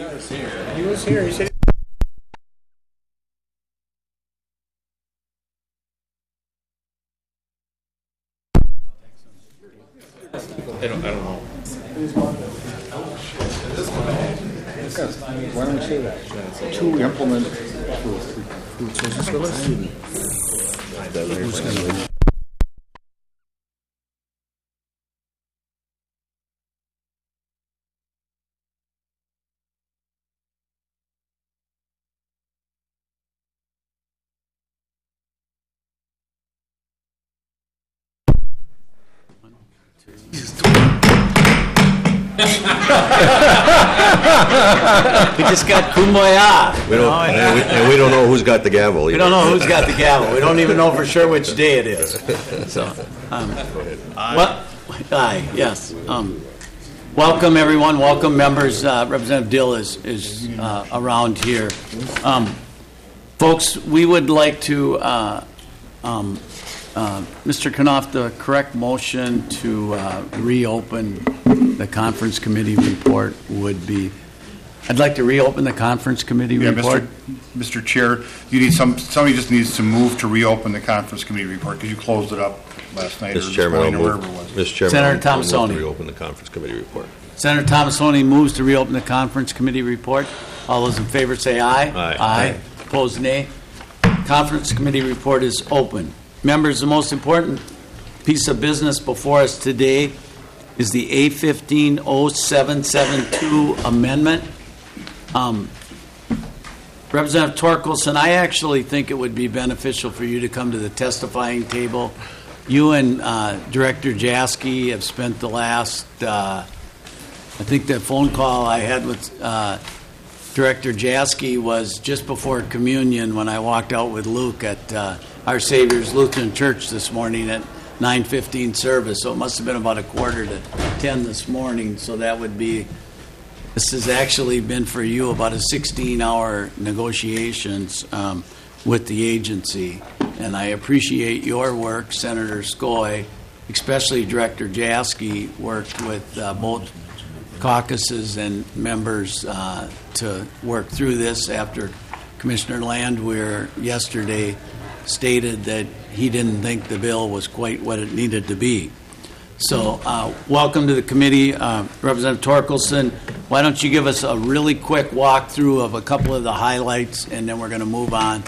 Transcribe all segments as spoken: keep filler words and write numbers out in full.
He was here. He was here. He said. I don't, I don't know. Why don't we say that? To implement. Who's going to We just got kumbaya. We don't, and, we, and we don't know who's got the gavel either. We don't know who's got the gavel. We don't even know for sure which day it is. So, um, what? Aye, yes. Um, welcome, everyone. Welcome, members. Uh, Representative Dill is, is uh, around here. Um, folks, we would like to, uh, um, uh, Mister Knopf, the correct motion to uh, reopen the conference committee report would be. I'd like to reopen the conference committee yeah, report. Mister Mister Chair, you need some. Somebody just needs to move to reopen the conference committee report because you closed it up last night. Mister Or Chairman, this I'll morning, or move, wherever it was. Mister Chairman, Senator I'll move Thomasoni. to reopen the conference committee report. Senator Thomasoni moves to reopen the conference committee report. All those in favor say aye. Aye. Aye. Opposed, nay. Conference committee report is open. Members, the most important piece of business before us today is the A fifteen oh seven seven two amendment. Um, Representative Torkelson, I actually think it would be beneficial for you to come to the testifying table. You and uh, Director Jaski have spent the last, uh, I think that phone call I had with uh, Director Jaski was just before communion when I walked out with Luke at uh, Our Savior's Lutheran Church this morning at nine fifteen service. So it must have been about a quarter to ten this morning. So that would be, this has actually been for you about a sixteen-hour negotiations um, with the agency. And I appreciate your work, Senator Skoye, especially Director Jaski worked with uh, both caucuses and members uh, to work through this after Commissioner Landwehr yesterday stated that he didn't think the bill was quite what it needed to be. So uh, welcome to the committee. Uh, Representative Torkelson, why don't you give us a really quick walkthrough of a couple of the highlights, and then we're going to move on.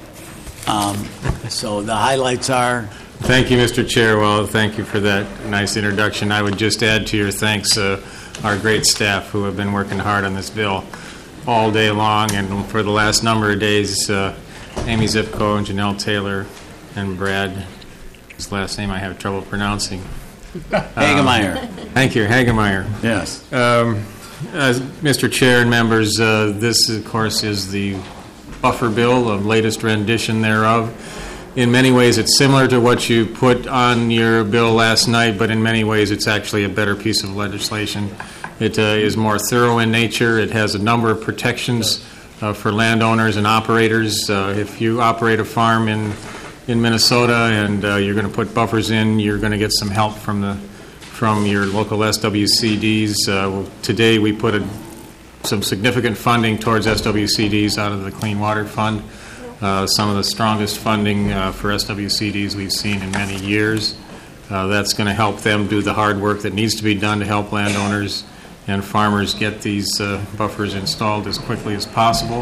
Um, so the highlights are... Thank you, Mister Chair. Well, thank you for that nice introduction. I would just add to your thanks uh, our great staff who have been working hard on this bill all day long, and for the last number of days, uh, Amy Zipko and Janelle Taylor and Brad, his last name I have trouble pronouncing. Hagemeyer. Um, thank you, Hagemeyer. Yes. Um, as Mister Chair and members, uh, this, of course, is the buffer bill, the latest rendition thereof. In many ways, it's similar to what you put on your bill last night, but in many ways, it's actually a better piece of legislation. It uh, is more thorough in nature. It has a number of protections uh, for landowners and operators. Uh, if you operate a farm in in Minnesota and uh, you're going to put buffers in, you're going to get some help from the from your local S W C Ds. Uh, today, we put a, some significant funding towards S W C Ds out of the Clean Water Fund. Uh, some of the strongest funding uh, for S W C Ds we've seen in many years. Uh, that's going to help them do the hard work that needs to be done to help landowners and farmers get these uh, buffers installed as quickly as possible.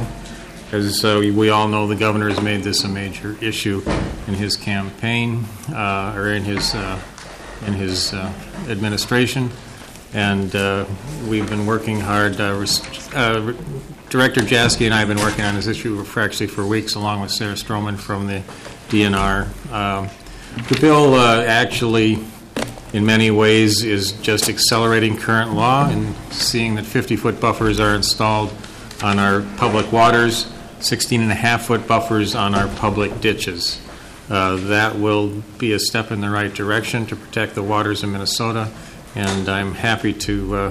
As uh, we all know, the governor has made this a major issue in his campaign uh, or in his uh, in his uh, administration, and uh, we've been working hard. Uh, uh, Director Jaski and I have been working on this issue for actually for weeks, along with Sarah Stroman from the D N R. Um, the bill uh, actually, in many ways, is just accelerating current law and seeing that fifty-foot buffers are installed on our public waters, sixteen and a half foot buffers on our public ditches. Uh, that will be a step in the right direction to protect the waters of Minnesota, and I'm happy to uh,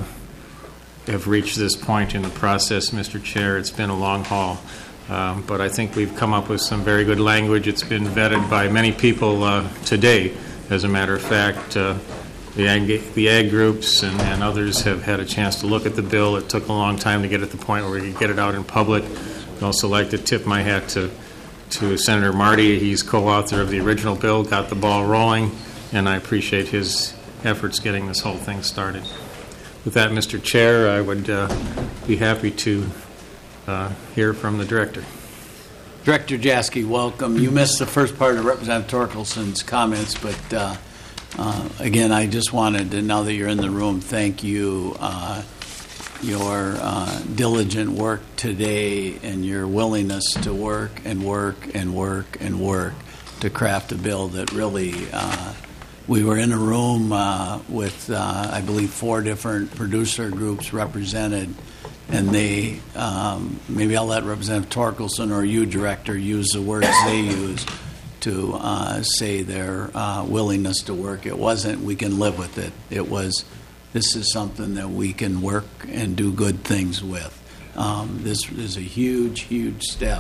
have reached this point in the process, Mister Chair. It's been a long haul, um, but I think we've come up with some very good language. It's been vetted by many people uh, today, as a matter of fact. Uh, the ag, the ag groups and, and others have had a chance to look at the bill. It took a long time to get it to the point where we could get it out in public. I'd also like to tip my hat to, to Senator Marty. He's co-author of the original bill, got the ball rolling, and I appreciate his efforts getting this whole thing started. With that, Mister Chair, I would uh, be happy to uh, hear from the Director. Director Jaski, welcome. You missed the first part of Representative Torkelson's comments, but uh, uh, again, I just wanted to, now that you're in the room, thank you. Uh, your uh, diligent work today and your willingness to work and work and work and work to craft a bill that really, uh, we were in a room uh, with, uh, I believe, four different producer groups represented, and they, um, maybe I'll let Representative Torkelson or you, Director, use the words they use to uh, say their uh, willingness to work. It wasn't, we can live with it. It was, this is something that we can work and do good things with. Um, this is a huge, huge step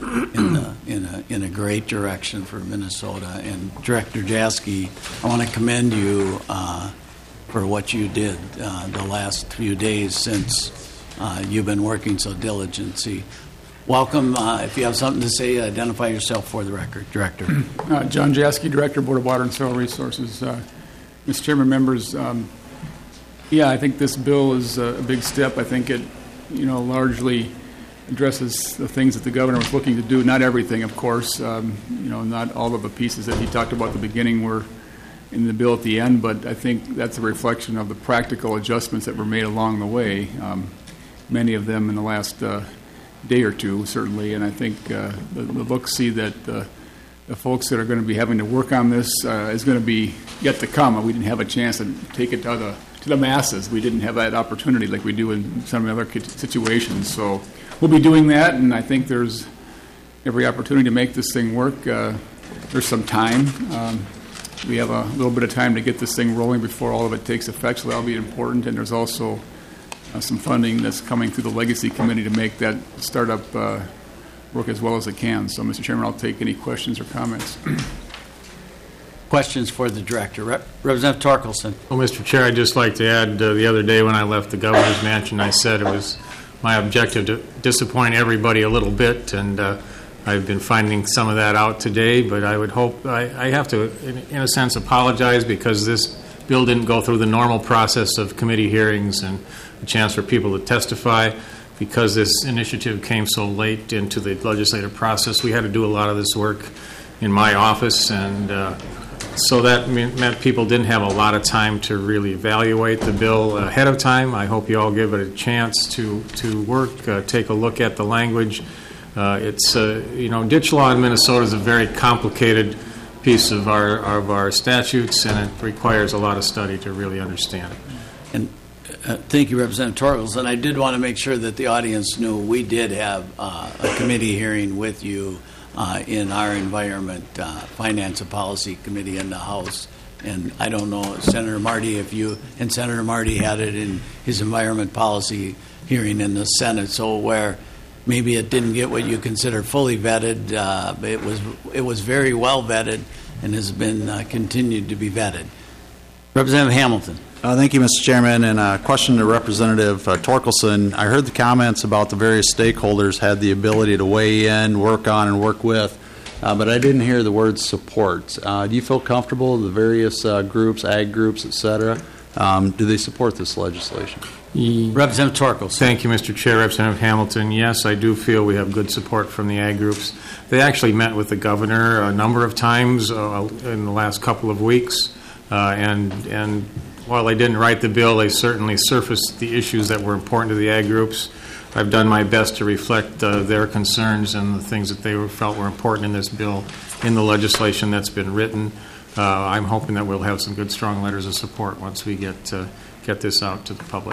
in a, in a in a great direction for Minnesota. And Director Jaski, I want to commend you uh, for what you did uh, the last few days since uh, you've been working so diligently. Welcome. Uh, if you have something to say, identify yourself for the record, Director. Uh, John Jaski, Director, Board of Water and Soil Resources. Uh, Mister Chairman, members. Um, Yeah, I think this bill is a big step. I think it, you know, largely addresses the things that the governor was looking to do. Not everything, of course. Um, you know, not all of the pieces that he talked about at the beginning were in the bill at the end, but I think that's a reflection of the practical adjustments that were made along the way, um, many of them in the last uh, day or two, certainly. And I think uh, the, the looks see that uh, the folks that are going to be having to work on this uh, is going to be yet to come. We didn't have a chance to take it to the to the masses. We didn't have that opportunity like we do in some other situations. So we'll be doing that, and I think there's every opportunity to make this thing work. Uh, there's some time. Um, we have a little bit of time to get this thing rolling before all of it takes effect, so that'll be important. And there's also uh, some funding that's coming through the Legacy Committee to make that startup uh, work as well as it can. So, Mister Chairman, I'll take any questions or comments. Questions for the Director. Rep- Representative Torkelson. Well, Mister Chair, I'd just like to add, uh, the other day when I left the governor's mansion, I said it was my objective to disappoint everybody a little bit, and uh, I've been finding some of that out today, but I would hope, I, I have to, in, in a sense, apologize because this bill didn't go through the normal process of committee hearings and a chance for people to testify. Because this initiative came so late into the legislative process, we had to do a lot of this work in my office, and uh, so that meant people didn't have a lot of time to really evaluate the bill ahead of time. I hope you all give it a chance to, to work, uh, take a look at the language. Uh, it's, uh, you know, ditch law in Minnesota is a very complicated piece of our, of our statutes, and it requires a lot of study to really understand it. And uh, thank you, Representative Torkelson. I did want to make sure that the audience knew we did have uh, a committee hearing with you Uh, in our Environment, uh, Finance and Policy Committee in the House. And I don't know, Senator Marty, if you, and Senator Marty had it in his Environment Policy hearing in the Senate, so where maybe it didn't get what you consider fully vetted, uh, but it was, it was very well vetted and has been uh, continued to be vetted. Representative Hamilton. Uh, thank you, Mister Chairman. And a question to Representative uh, Torkelson. I heard the comments about the various stakeholders had the ability to weigh in, work on, and work with, uh, but I didn't hear the word support. Uh, do you feel comfortable, the various uh, groups, ag groups, et cetera, um, do they support this legislation? Representative Torkelson. Thank you, Mister Chair. Representative Hamilton, yes, I do feel we have good support from the ag groups. They actually met with the governor a number of times uh, in the last couple of weeks, uh, and and while they didn't write the bill, they certainly surfaced the issues that were important to the ag groups. I've done my best to reflect uh, their concerns and the things that they were, felt were important in this bill in the legislation that's been written. Uh, I'm hoping that we'll have some good, strong letters of support once we get uh, get this out to the public.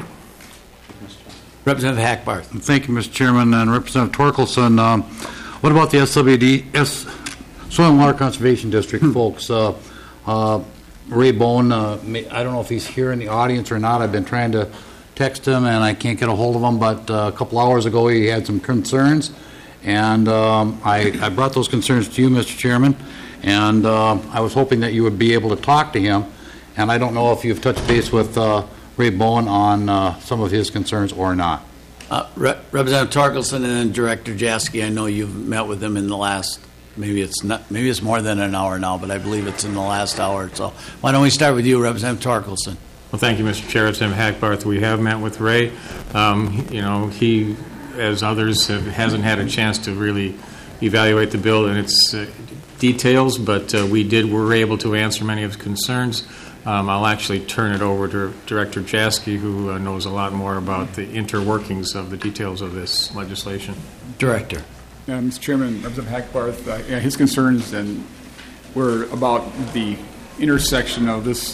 Representative Hackbarth. Thank you, Mister Chairman. And Representative Torkelson, um, what about the S W D, S, Soil and Water Conservation District folks? Uh, uh, Ray Bone, uh, may, I don't know if he's here in the audience or not. I've been trying to text him, and I can't get a hold of him, but uh, a couple hours ago he had some concerns, and um, I, I brought those concerns to you, Mister Chairman, and uh, I was hoping that you would be able to talk to him And I don't know if you've touched base with uh, Ray Bowen on uh, some of his concerns or not. Uh, Re- Representative Torkelson and then Director Jaski, I know you've met with them in the last, maybe it's not, maybe it's more than an hour now, but I believe it's in the last hour. So why don't we start with you, Representative Torkelson? Well, thank you, Mister Chair. Representative Hackbarth, we have met with Ray. Um, you know, he, as others, have, hasn't had a chance to really evaluate the bill and its uh, details, but uh, we did were able to answer many of his concerns. Um, I'll actually turn it over to Director Jaski, who uh, knows a lot more about the interworkings of the details of this legislation. Director. Uh, Mister Chairman, Representative Hackbarth, uh, yeah, his concerns and were about the intersection of this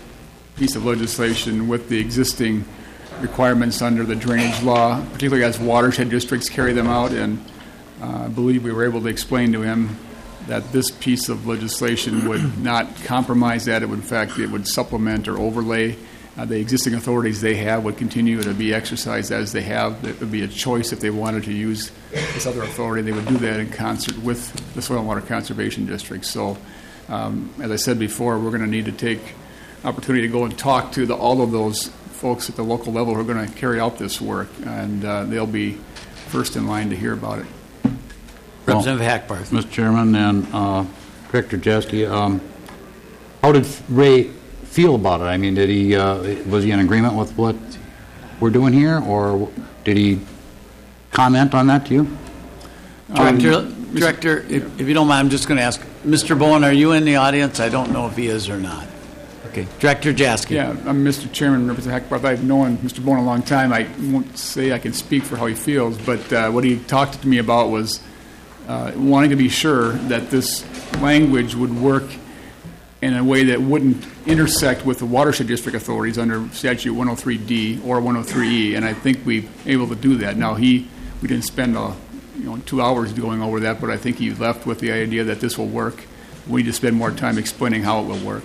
piece of legislation with the existing requirements under the drainage law, particularly as watershed districts carry them out. And uh, I believe we were able to explain to him that this piece of legislation would not compromise that. It would, in fact, it would supplement or overlay uh, the existing authorities they have would continue to be exercised as they have. It would be a choice if they wanted to use this other authority. They would do that in concert with the Soil and Water Conservation District. So, um, as I said before, we're going to need to take opportunity to go and talk to the, all of those folks at the local level who are going to carry out this work, and uh, they'll be first in line to hear about it. Representative Hackbarth. Mister Chairman and uh, Director Jaski, um, how did Ray feel about it? I mean, did he uh, was he in agreement with what we're doing here, or did he comment on that to you? Director, Um, Director if, if you don't mind, I'm just going to ask, Mister Bowen, are you in the audience? I don't know if he is or not. Okay. Director Jaski. Yeah, I'm Mister Chairman, Representative Hackbarth. I've known Mister Bowen a long time. I won't say I can speak for how he feels, but uh, what he talked to me about was uh, wanting to be sure that this language would work in a way that wouldn't intersect with the watershed district authorities under statute one oh three D or one oh three E, and I think we're able to do that. Now, he we didn't spend a, you know two hours going over that, but I think he left with the idea that this will work. We need to spend more time explaining how it will work.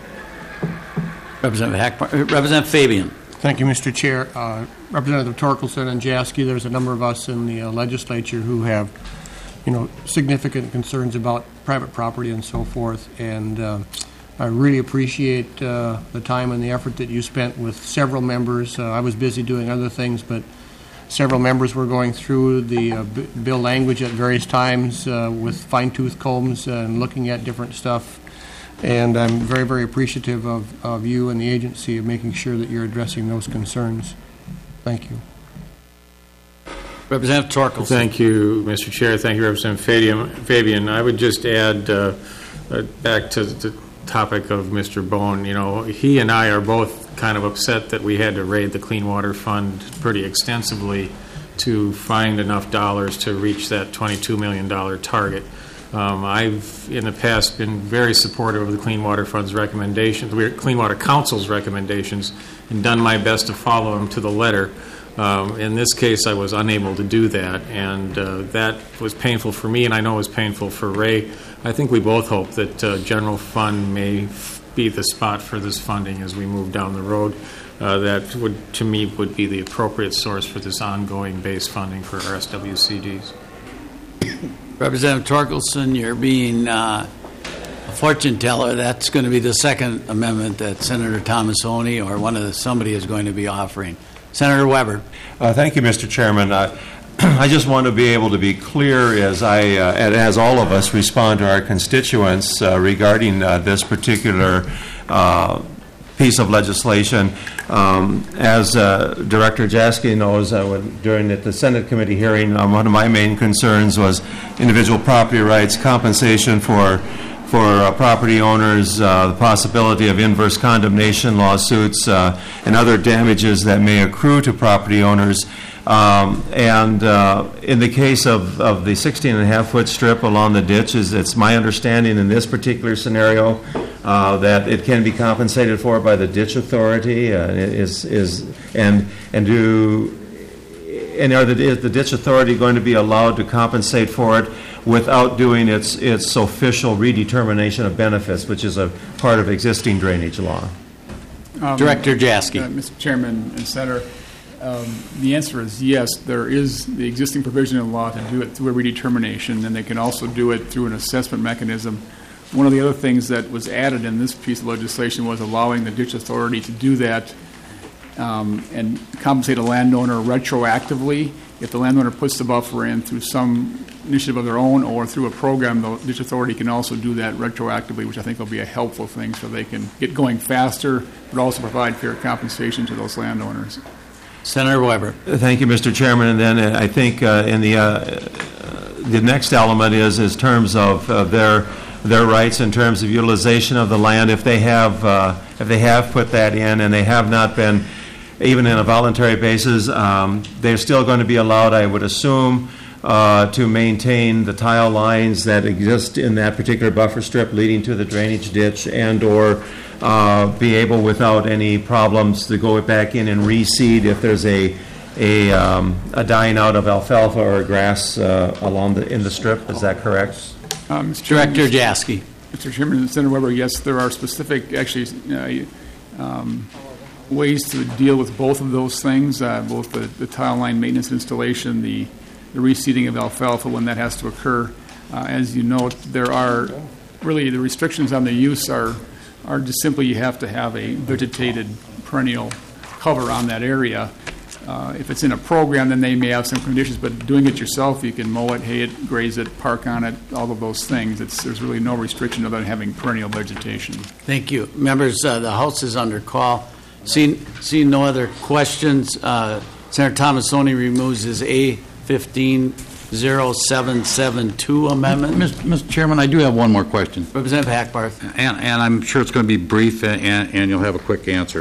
Representative Hackbarth. uh, Representative Fabian. Thank you, Mister Chair. Uh, Representative Torkelson and Jaski, there's a number of us in the uh, legislature who have, you know, significant concerns about private property and so forth, and uh, I really appreciate uh, the time and the effort that you spent with several members. Uh, I was busy doing other things, but several members were going through the uh, b- bill language at various times uh, with fine-tooth combs and looking at different stuff. And I'm very, very appreciative of, of you and the agency of making sure that you're addressing those concerns. Thank you. Representative Torkelson. Thank you, Mister Chair. Thank you, Representative Fabian. Fabian, I would just add uh, uh, back to the topic of Mister Bowen. You know, he and I are both kind of upset that we had to raid the Clean Water Fund pretty extensively to find enough dollars to reach that twenty-two million dollars target. Um, I've, in the past, been very supportive of the Clean Water Fund's recommendations, the Clean Water Council's recommendations, and done my best to follow them to the letter. Um, in this case, I was unable to do that, and uh, that was painful for me, and I know it was painful for Ray. I think we both hope that uh, general fund may f- be the spot for this funding as we move down the road. Uh, that would, to me, would be the appropriate source for this ongoing base funding for our S W C Ds. Representative Torkelson, you're being uh, a fortune teller. That's going to be the second amendment that Senator Tomassoni or one of the, somebody is going to be offering. Senator Weber. Uh, thank you, Mister Chairman. Uh, I just want to be able to be clear as I, uh, and as all of us, respond to our constituents uh, regarding uh, this particular uh, piece of legislation. Um, as uh, Director Jaski knows, uh, when, during the Senate committee hearing, um, one of my main concerns was individual property rights, compensation for for uh, property owners, uh, the possibility of inverse condemnation lawsuits, uh, and other damages that may accrue to property owners. Um, and uh, in the case of, of the sixteen and a half foot strip along the ditches, it's my understanding in this particular scenario uh, that it can be compensated for by the ditch authority. Uh, is is and and do and are the, is the ditch authority going to be allowed to compensate for it without doing its its official redetermination of benefits, which is a part of existing drainage law? Um, Director Jaski. Uh, Mister Chairman and Senator, um, the answer is yes. There is the existing provision in law to do it through a redetermination, and they can also do it through an assessment mechanism one of the other things that was added in this piece of legislation was allowing the ditch authority to do that um, and compensate a landowner retroactively. If the landowner puts the buffer in through some initiative of their own or through a program, the ditch authority can also do that retroactively, which I think will be a helpful thing so they can get going faster, but also provide fair compensation to those landowners. Senator Weber. Thank you, Mister Chairman. And then uh, I think uh, in the uh, the next element is is terms of uh, their their rights in terms of utilization of the land. If they have uh, if they have put that in and they have not been, even in a voluntary basis, um, they're still going to be allowed, I would assume, uh, to maintain the tile lines that exist in that particular buffer strip leading to the drainage ditch, and or uh, be able, without any problems, to go back in and reseed if there's a a, um, a dying out of alfalfa or grass uh, along the in the strip. Is that correct? Uh, Mister Director Jaski. Mister Chairman and Senator Weber, yes, there are specific, actually, uh, um, ways to deal with both of those things, uh, both the, the tile line maintenance installation, the, the reseeding of alfalfa when that has to occur. Uh, as you note, there are really the restrictions on the use are are just simply you have to have a vegetated perennial cover on that area. Uh, if it's in a program, then they may have some conditions, but doing it yourself, you can mow it, hay it, graze it, park on it, all of those things. It's, there's really no restriction other than having perennial vegetation. Thank you. Members, uh, the House is under call. Seeing, seeing no other questions, uh, Senator Thomasoni removes his A fifteen oh seven seven two amendment. Mister Chairman, I do have one more question. Representative Hackbarth. And, and I'm sure it's going to be brief, and, and you'll have a quick answer.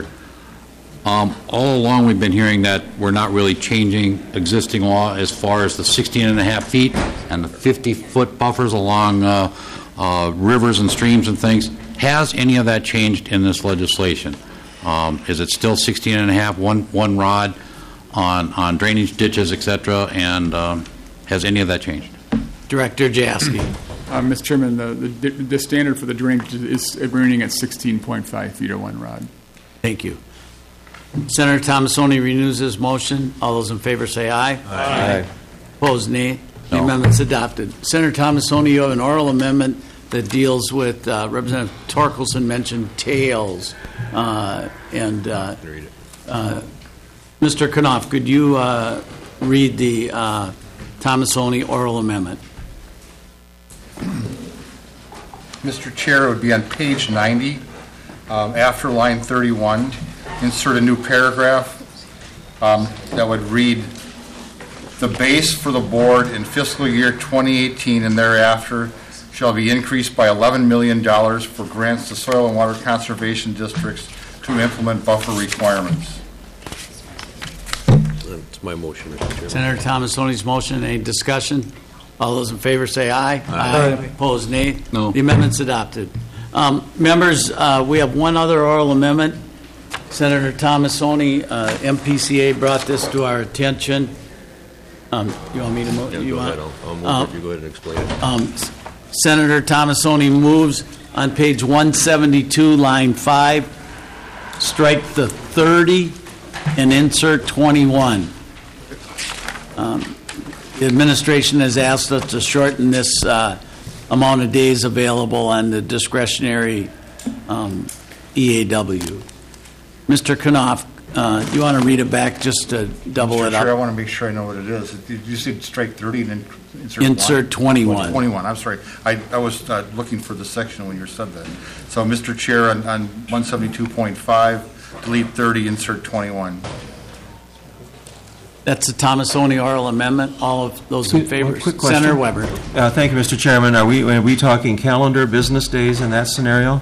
Um, all along, we've been hearing that we're not really changing existing law as far as the sixteen and a half feet and the fifty-foot buffers along uh, uh, rivers and streams and things. Has any of that changed in this legislation? Um, is it still sixteen and a half, one, one rod on, on drainage ditches, et cetera, and um, has any of that changed? Director Jaski. Uh, Mister Chairman, the, the, the standard for the drainage is remaining at sixteen point five feet or one rod. Thank you. Senator Thomasoni renews his motion. All those in favor say aye. Aye. Opposed, nay. The No. amendment's adopted. Senator Thomasoni, you have an oral amendment that deals with, uh, Representative Torkelson mentioned tails. Uh, and uh, uh, Mister Knopf, could you uh, read the uh, Thomasoni oral amendment? Mister Chair, it would be on page ninety, um, after line thirty-one, insert a new paragraph um, that would read, "The base for the board in fiscal year twenty eighteen and thereafter shall be increased by eleven million dollars for grants to soil and water conservation districts to implement buffer requirements." That's my motion, Mister Chairman. Senator Thomasoni's motion, any discussion? All those in favor say aye. Aye. Opposed, nay. No. The amendment's adopted. Um, members, uh, we have one other oral amendment. Senator Thomasoni, uh, M P C A brought this to our attention. Um, you want me to move? Yeah, you go want? ahead, I'll, I'll move Uh, it. You go ahead and explain it. Um, Senator Thomasoni moves on page one seventy-two, line five, strike the thirty and insert twenty-one. Um, the administration has asked us to shorten this uh, amount of days available on the discretionary um, E A W. Mister Knopf, uh, do you want to read it back just to double Mister it Chair, I up? want to make sure I know what it is. Did you say strike thirty and then insert one? Insert twenty-one. twenty-one, I'm sorry. I, I was uh, looking for the section when you said that. So, Mister Chair, on, on one seventy-two point five, delete thirty, insert twenty-one. That's the Thomasoni oral amendment. All of those in One favor? quick question. Senator Weber. Uh, Thank you, Mister Chairman. Are we, are we talking calendar business days in that scenario?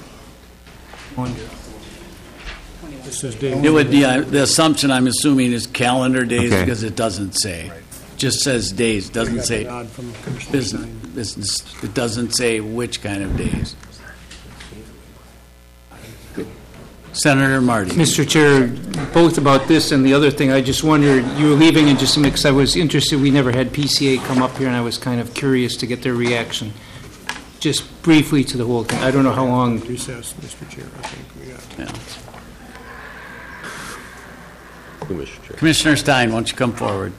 This is Dave. It would be, uh, the assumption I'm assuming is calendar days Okay. because it doesn't say. Just says days, doesn't say Nod from Commissioner business, Stein. business. It doesn't say which kind of days. Senator Marty. Mister Chair, both about this and the other thing, I just wondered, you were leaving it just because I was interested, we never had P C A come up here, and I was kind of curious to get their reaction, just briefly to the whole thing. I don't know how long. Recess, Mister Chair, I think we got. Yeah. Who, Mister Chair? Commissioner Stein, why don't you come forward?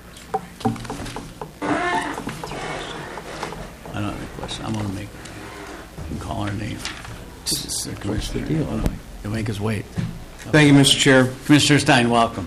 I don't have a question. I'm going to make, you can call comments, Commissioner. You'll make us wait. Thank you, Mister Chair. Commissioner Stein, welcome.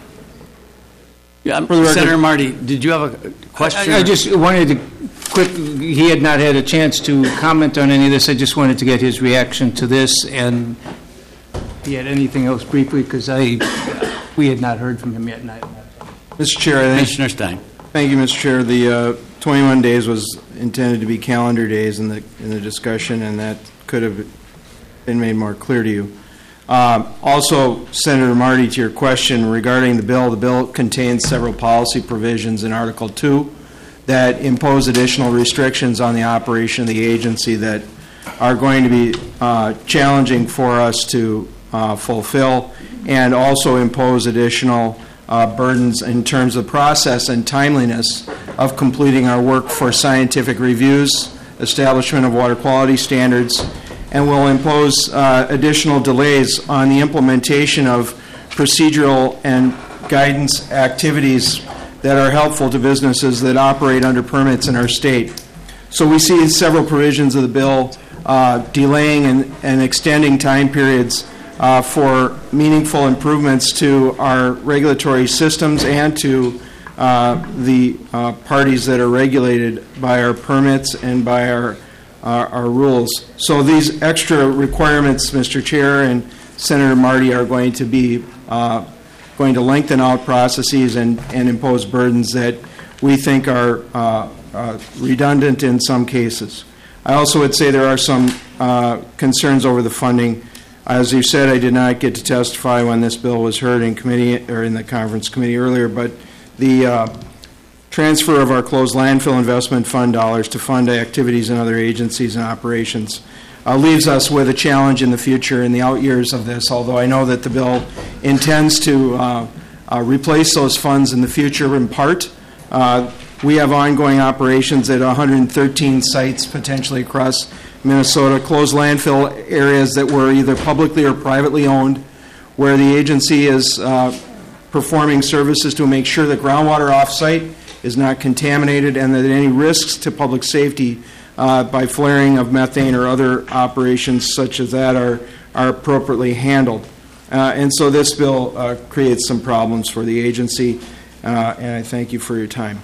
Yeah, For the record- Senator Marty, did you have a question? I I just wanted to, quick, he had not had a chance to comment on any of this. I just wanted to get his reaction to this, and if he had anything else briefly, because I, we had not heard from him yet. And I- Mister Chair, I think, Commissioner Stein. thank you, Mister Chair. The uh, twenty-one days was intended to be calendar days in the, in the discussion, and that could have been made more clear to you. Um, Also, Senator Marty, to your question regarding the bill, the bill contains several policy provisions in Article two that impose additional restrictions on the operation of the agency that are going to be uh, challenging for us to uh, fulfill, and also impose additional uh, burdens in terms of process and timeliness of completing our work for scientific reviews, establishment of water quality standards, and will impose uh, additional delays on the implementation of procedural and guidance activities that are helpful to businesses that operate under permits in our state. So we see several provisions of the bill uh, delaying and, and extending time periods uh, for meaningful improvements to our regulatory systems and to uh, the uh, parties that are regulated by our permits and by our Our, our rules. So these extra requirements, Mister Chair and Senator Marty, are going to be uh, going to lengthen out processes and, and impose burdens that we think are uh, uh, redundant in some cases. I also would say there are some uh, concerns over the funding. As you said, I did not get to testify when this bill was heard in committee or in the conference committee earlier, but the uh, transfer of our closed landfill investment fund dollars to fund activities in other agencies and operations uh, leaves us with a challenge in the future in the out years of this, although I know that the bill intends to uh, uh, replace those funds in the future in part. Uh, we have ongoing operations at one hundred thirteen sites potentially across Minnesota, closed landfill areas that were either publicly or privately owned, where the agency is uh, performing services to make sure that groundwater off-site is not contaminated and that any risks to public safety uh, by flaring of methane or other operations such as that are, are appropriately handled. Uh, and so this bill uh, creates some problems for the agency, uh, and I thank you for your time.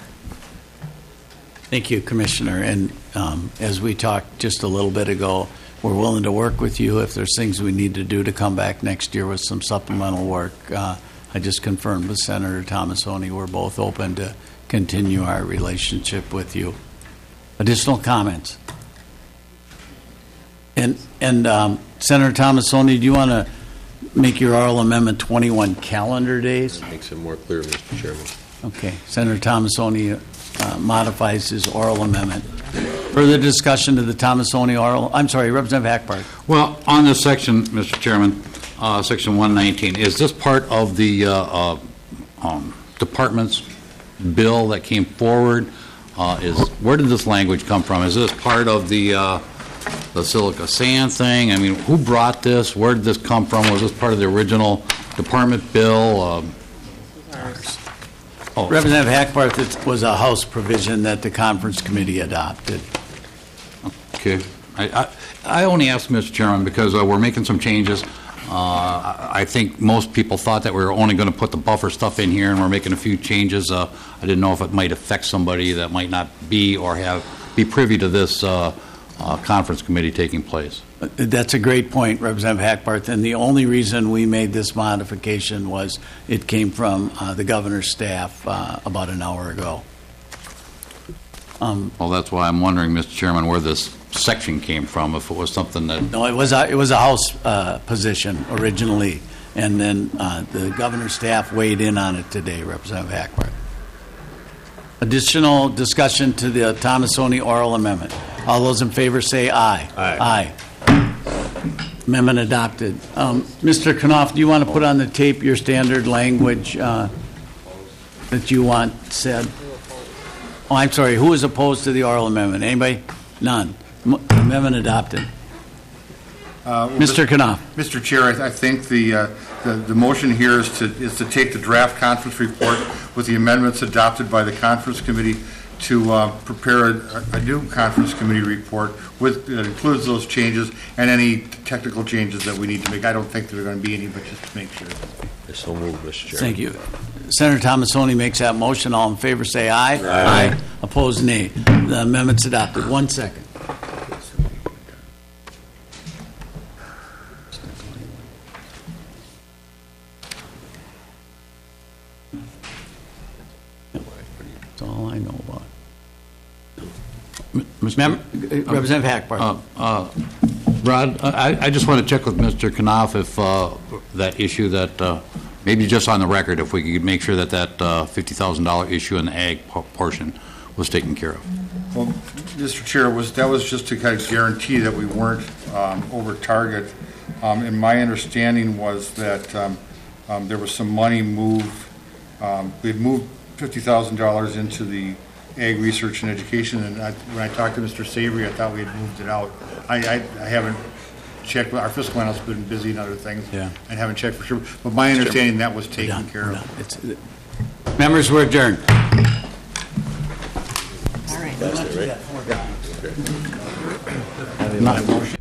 Thank you, Commissioner. And um, as we talked just a little bit ago, we're willing to work with you if there's things we need to do to come back next year with some supplemental work. Uh, I just confirmed with Senator Tomassoni we're both open to continue our relationship with you. Additional comments? And and um, Senator Tomassoni, do you want to make your oral amendment twenty-one calendar days? Makes it more clear, Mister Chairman. Okay. Senator Tomassoni uh, modifies his oral amendment. Further discussion to the Tomassoni oral? I'm sorry, Representative Hackbarth. Well, on this section, Mister Chairman, uh, Section one nineteen, is this part of the uh, uh, um, department's bill that came forward? Uh, is where did this language come from? Is this part of the uh, the silica sand thing? I mean, who brought this? Where did this come from? Was this part of the original department bill? Um, oh. Representative Hackbarth, it was a House provision that the conference committee adopted. Okay. I, I, I only asked, Mister Chairman, because uh, we're making some changes. Uh, I I think most people thought that we were only going to put the buffer stuff in here, and we're making a few changes. Uh, I didn't know if it might affect somebody that might not be or have be privy to this uh, uh, conference committee taking place. That's a great point, Representative Hackbarth, and the only reason we made this modification was it came from uh, the governor's staff uh, about an hour ago. Um, Well, that's why I'm wondering, Mister Chairman, where this section came from, if it was something that... No, it was a, it was a House uh, position originally, and then uh, the governor's staff weighed in on it today, Representative Hackbarth. Additional discussion to the Tomassoni oral amendment. All those in favor say aye. Aye. Aye. Amendment adopted. Um, Mister Knopf, do you want to put on the tape your standard language uh, that you want said? Oh, I'm sorry. Who is opposed to the oral amendment? Anybody? None. M- amendment adopted. Uh, well, Mister Knopf. Mister Chair, I, I think the, uh, the the motion here is to is to take the draft conference report with the amendments adopted by the conference committee to uh, prepare a a new conference committee report with, that includes those changes and any technical changes that we need to make. I don't think there are going to be any, but just to make sure. I so move, Mister Chairman. Thank you. Senator Thomasoni makes that motion. All in favor, say aye. Aye. Opposed, nay. The amendment's adopted. One second. That's all I know about. Mem- Representative Hackbar. Uh, uh, Rod, I I just want to check with Mister Knopf if uh, that issue that, uh, maybe just on the record, if we could make sure that that uh, fifty thousand dollars issue in the ag po- portion was taken care of. Well, Mister Chair, was, that was just to kind of guarantee that we weren't um, over target. Um, And my understanding was that um, um, there was some money moved, um, we had moved fifty thousand dollars into the ag research and education, and I- when I talked to Mister Savory, I thought we had moved it out. I I I haven't checked, our fiscal analyst's been busy and other things. Yeah. And haven't checked for sure, but my understanding that was taken care We're of. done. It's- Members, we're adjourned. All right. That's it, right? Not-